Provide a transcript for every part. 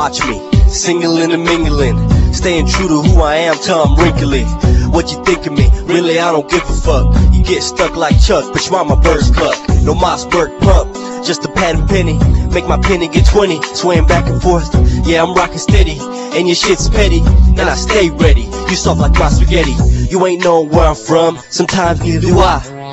watch me, singling and mingling, staying true to who I am till I'm wrinkly. What you think of me? Really, I don't give a fuck. You get stuck like Chuck, but you want my birds cluck. No Mossberg pump, just a pad and penny. Make my penny get 20, swaying back and forth. Yeah, I'm rocking steady, and your shit's petty, and I stay ready. You soft like my spaghetti. You ain't knowing where I'm from, sometimes neither do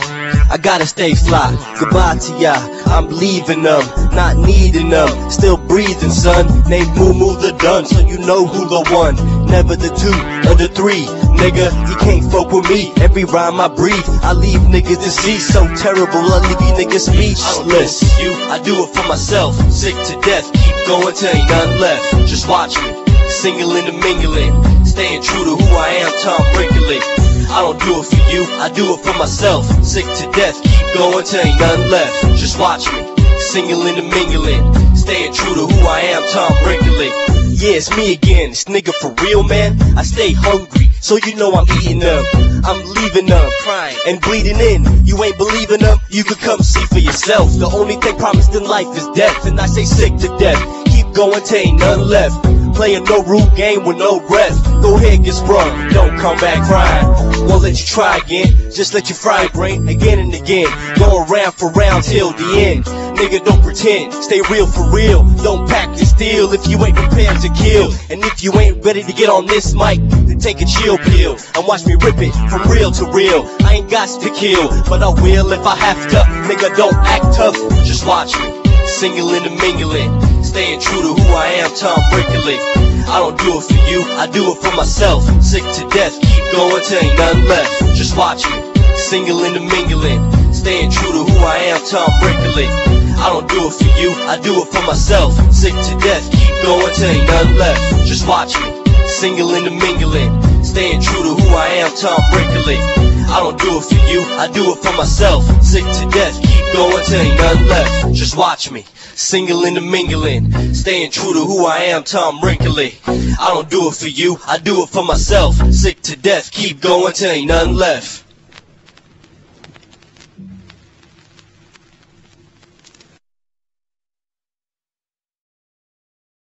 I gotta stay fly. Goodbye to ya, I'm leaving them, not needing them. Still breathing, son. Named Moo Moo the Dun, so you know who the one. Never the two or the three. Nigga, you can't fuck with me. Every rhyme I breathe, I leave niggas deceased. So terrible, I leave you niggas speechless. I do it for myself, sick to death. Keep going till ain't nothing left. Just watch me, singling and mingling, staying true to who I am, Tom Brinkley. I don't do it for you, I do it for myself. Sick to death, keep going till ain't nothing left. Just watch me, singling and mingling, staying true to who I am, Tom Brinkley. Yeah, it's me again, this nigga for real, man. I stay hungry, so you know I'm eating them. I'm leaving them, crying and bleeding in. You ain't believing them, you could come see for yourself. The only thing promised in life is death, and I say sick to death. Keep going till ain't nothing left. Playing no rule game with no breath. Go ahead, get sprung, don't come back crying. Won't let you try again, just let you fry your brain again and again. Going round for round till the end. Nigga, don't pretend, stay real for real. Don't pack your steel if you ain't prepared to kill. And if you ain't ready to get on this mic, then take a chill pill and watch me rip it from real to real. I ain't got to kill, but I will if I have to. Nigga, don't act tough, just watch me, singling and mingling, staying true to who I am, Tom Brinkley. I don't do it for you, I do it for myself. Sick to death, keep going till ain't nothing left. Just watch me, singling and mingling, staying true to who I am, Tom Brinkley. I don't do it for you, I do it for myself. Sick to death, keep going till ain't nothing left. Just watch me, singling and mingling, staying true to who I am, Tom Brinkley. I don't do it for you, I do it for myself. Sick to death, keep going till ain't nothing left. Just watch me, singling and mingling, staying true to who I am, Tom Brinkley. I don't do it for you, I do it for myself. Sick to death, keep going till ain't nothing left.